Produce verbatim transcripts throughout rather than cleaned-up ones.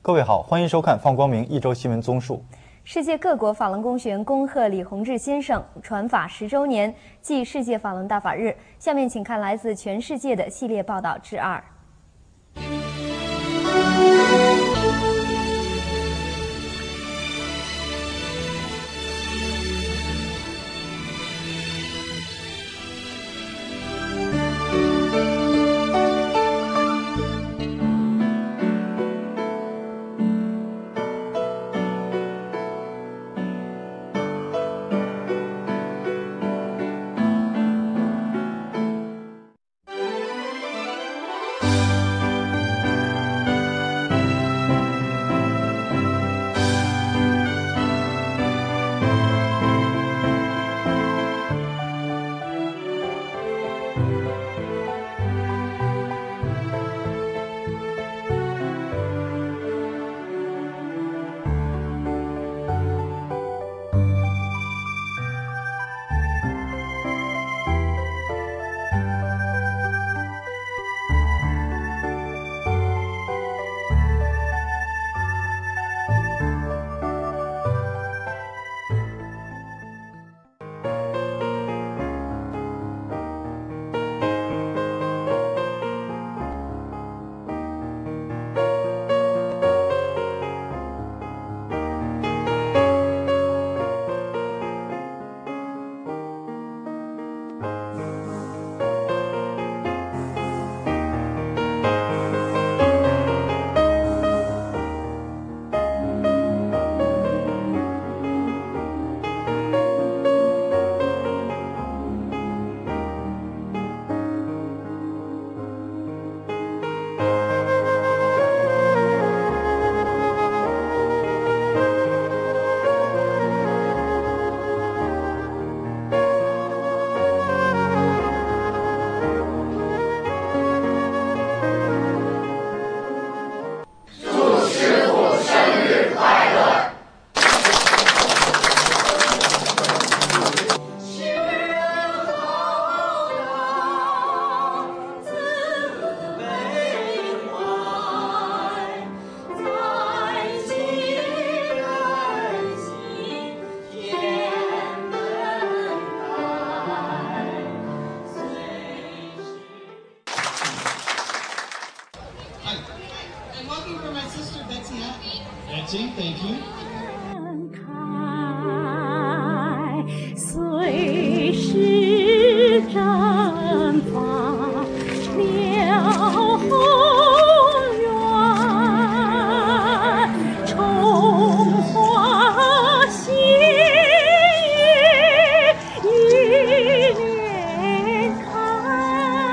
各位好，欢迎收看放光明一周新闻综述。 世界各国法轮功学员恭贺李洪志先生传法十周年暨世界法轮大法日。下面请看来自全世界的系列报道之二。 Thank you. 随时绽放了宏远，重花新月一连开。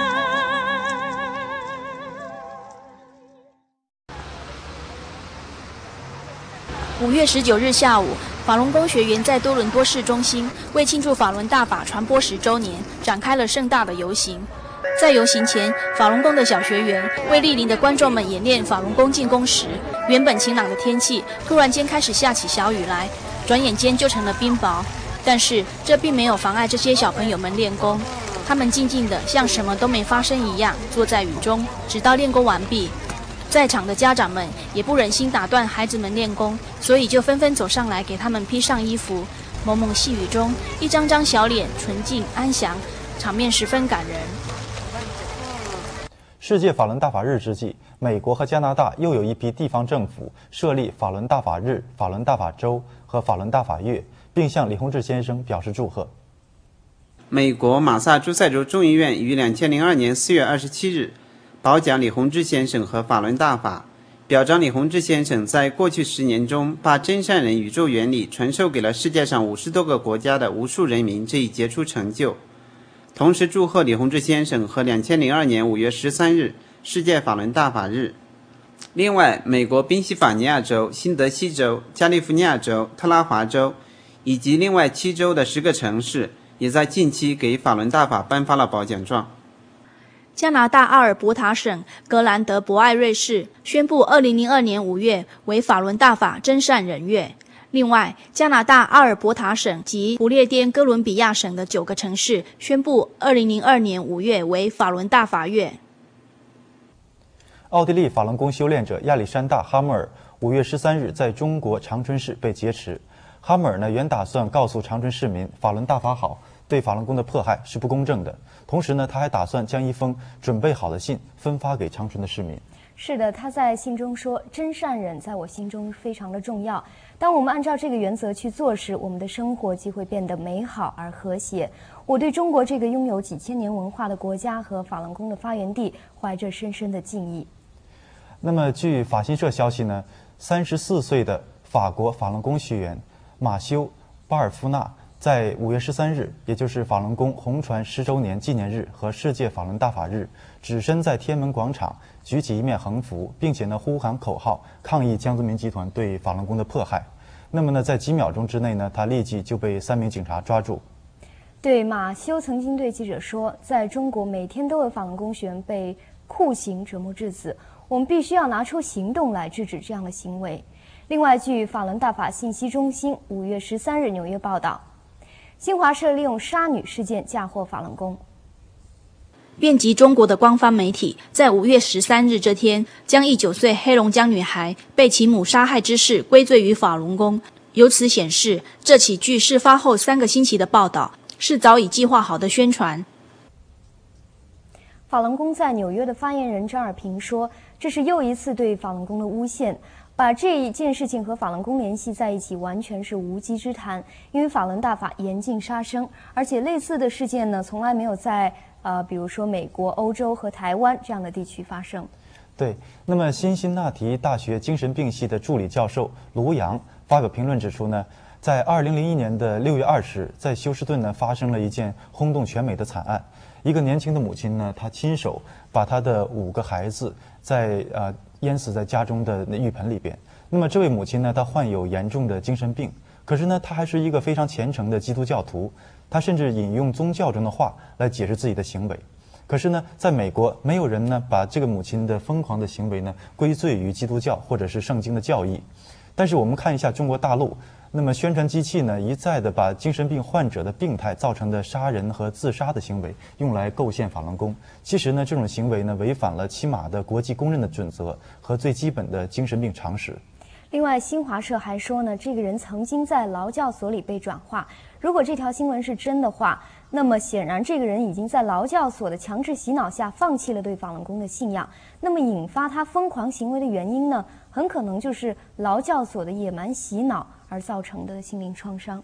五月十九日下午，法轮功学员在多伦多市中心为庆祝法轮大法传播十周年，展开了盛大的游行。在游行前，法轮功的小学员为莅临的观众们演练法轮功进攻时，原本晴朗的天气突然间开始下起小雨来，转眼间就成了冰雹。但是这并没有妨碍这些小朋友们练功，他们静静地像什么都没发生一样坐在雨中，直到练功完毕。在场的家长们也不忍心打断孩子们练功，所以就纷纷走上来给他们披上衣服。蒙蒙细雨中，一张张小脸纯净安详，场面十分感人。 世界法轮大法日之际，美国和加拿大又有一批地方政府设立法轮大法日、法轮大法周和法轮大法月，并向李洪志先生表示祝贺。 美国马萨诸塞州众议院于两千零二年四月二十七日褒奖李洪志先生和法轮大法，表彰李洪志先生在过去十年中把真善人宇宙原理传授给了世界上五十多个国家的无数人民这一杰出成就，同时祝贺李洪志先生和两千零二年五月十三日世界法轮大法日。另外，美国宾夕法尼亚州、新泽西州、加利福尼亚州、特拉华州以及另外七州的十个城市也在近期给法轮大法颁发了褒奖状。 加拿大阿尔伯塔省格兰德伯艾瑞市宣布二零零二年五月为法轮大法真善人月。另外，加拿大阿尔伯塔省及不列颠哥伦比亚省的九个城市宣布二零零二年五月为法轮大法月。 奥地利法轮功修炼者亚历山大·哈默尔五月十三日在中国长春市被劫持。哈默尔呢原打算告诉长春市民法轮大法好，对法轮功的迫害是不公正的。同时呢，他还打算将一封准备好的信分发给长春的市民。 是的，他在信中说：“真善忍在我心中非常的重要。当我们按照这个原则去做时，我们的生活就会变得美好而和谐。我对中国这个拥有几千年文化的国家和法轮功的发源地怀着深深的敬意。” 那么，据法新社消息呢，三十四岁的法国法轮功学员马修·巴尔夫纳在五月十三日，也就是法轮功红传十周年纪念日和世界法轮大法日，只身在天安门广场举起一面横幅，并且呢呼喊口号，抗议江泽民集团对法轮功的迫害。那么呢，在几秒钟之内呢，他立即就被三名警察抓住。 对，马修曾经对记者说，在中国每天都有法轮功学员被酷刑折磨致死，我们必须要拿出行动来制止这样的行为。另外，据法轮大法信息中心五月十三日纽约报道，新华社利用杀女事件嫁祸法轮功。 遍及中国的官方媒体在五月十三日这天，将一九岁黑龙江女孩被其母杀害之事归罪于法轮功，由此显示，这起距事发后三个星期的报道是早已计划好的宣传。 法轮功在纽约的发言人张尔平说，这是又一次对法轮功的诬陷。把这一件事情和法轮功联系在一起，完全是无稽之谈。因为法轮大法严禁杀生，而且类似的事件呢，从来没有在呃，比如说美国、欧洲和台湾这样的地区发生。 对，那么辛辛那提大学精神病系的助理教授卢阳发表评论指出呢，在二零零一年的六月二十日，在休斯顿呢发生了一件轰动全美的惨案。一个年轻的母亲呢，她亲手把她的五个孩子在呃。淹死在家中的浴盆里边。那么这位母亲呢，她患有严重的精神病，可是呢，她还是一个非常虔诚的基督教徒。她甚至引用宗教中的话来解释自己的行为。可是呢，在美国，没有人呢把这个母亲的疯狂的行为呢归罪于基督教或者是圣经的教义。但是我们看一下中国大陆，那么宣传机器呢一再的把精神病患者的病态造成的杀人和自杀的行为用来构陷法轮功。其实呢，这种行为呢违反了起码的国际公认的准则和最基本的精神病常识。 另外，新华社还说呢，这个人曾经在劳教所里被转化。如果这条新闻是真的话，那么显然这个人已经在劳教所的强制洗脑下放弃了对法轮功的信仰。那么引发他疯狂行为的原因呢，很可能就是劳教所的野蛮洗脑而造成的心灵创伤。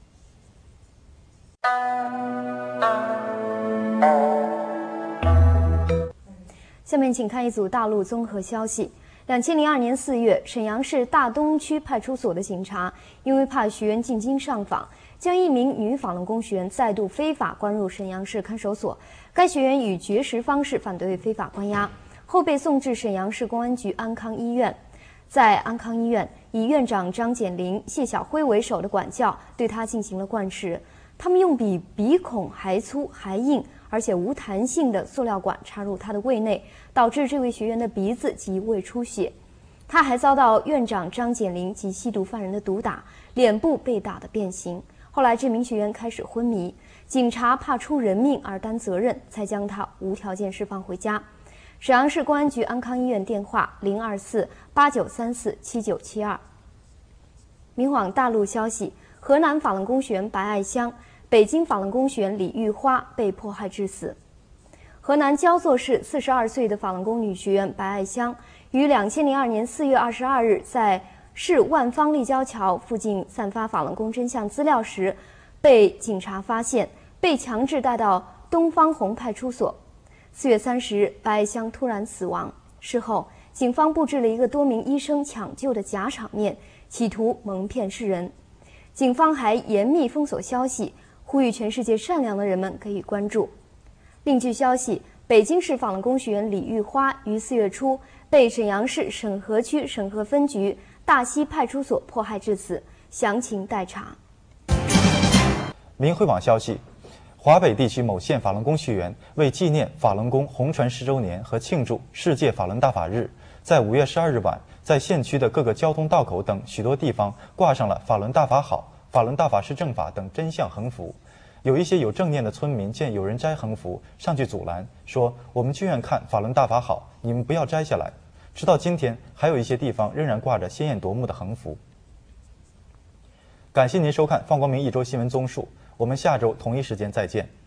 下面请看一组大陆综合消息。两千零二年四月，沈阳市大东区派出所的警察因为怕学员进京上访，将一名女法轮功学员再度非法关入沈阳市看守所。该学员以绝食方式反对非法关押，后被送至沈阳市公安局安康医院。在安康医院，以院长张简林、谢晓辉为首的管教对他进行了灌食。他们用比鼻孔还粗还硬而且无弹性的塑料管插入他的胃内，导致这位学员的鼻子及胃出血。他还遭到院长张简林及吸毒犯人的毒打，脸部被打得变形。后来这名学员开始昏迷，警察怕出人命而担责任，才将他无条件释放回家。沈阳市公安局安康医院电话零二四八九三四七九七二。明晃大陆消息，河南法轮功学员白爱香、北京法轮功学员李玉花被迫害致死。河南焦作市四十二岁的法轮功女学员白爱香，于两千零二年四月二十二日在市万方立交桥附近散发法轮功真相资料时，被警察发现，被强制带到东方红派出所。四月三十日，白爱香突然死亡。事后，警方布置了一个多名医生抢救的假场面，企图蒙骗世人。警方还严密封锁消息，呼吁全世界善良的人们给予关注。另据消息，北京市法轮功学员李玉花于四月初被沈阳市沈河区沈河分局大溪派出所迫害致死，详情待查。 明汇网消息，华北地区某县法轮功学员为纪念法轮功红传十周年和庆祝世界法轮大法日，在五月十二日晚，在县区的各个交通道口等许多地方挂上了法轮大法好、法轮大法是正法等真相横幅。有一些有正念的村民见有人摘横幅，上去阻拦，说我们就愿看法轮大法好，你们不要摘下来。 直到今天，还有一些地方仍然挂着鲜艳夺目的横幅。感谢您收看方光明一周新闻综述，我们下周同一时间再见。